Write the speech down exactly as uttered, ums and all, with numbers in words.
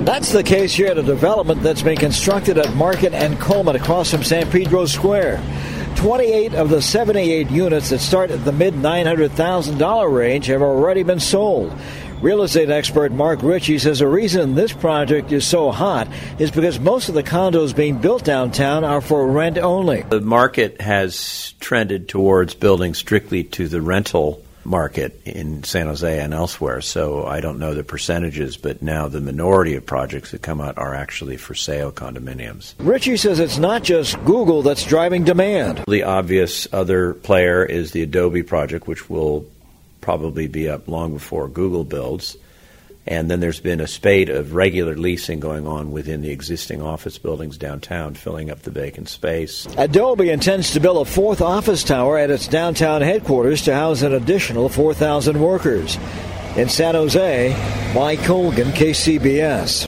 That's the case here at a development that's being constructed at Market and Coleman across from San Pedro Square. twenty-eight of the seventy-eight units that start at the mid nine hundred thousand dollars range have already been sold. Real estate expert Mark Ritchie says the reason this project is so hot is because most of the condos being built downtown are for rent only. The market has trended towards building strictly to the rental market in San Jose and elsewhere, so I don't know the percentages, but now the minority of projects that come out are actually for sale condominiums. Ritchie says it's not just Google that's driving demand. The obvious other player is the Adobe project, which will probably be up long before Google builds. And then there's been a spate of regular leasing going on within the existing office buildings downtown, filling up the vacant space. Adobe intends to build a fourth office tower at its downtown headquarters to house an additional four thousand workers. In San Jose, Mike Colgan, K C B S.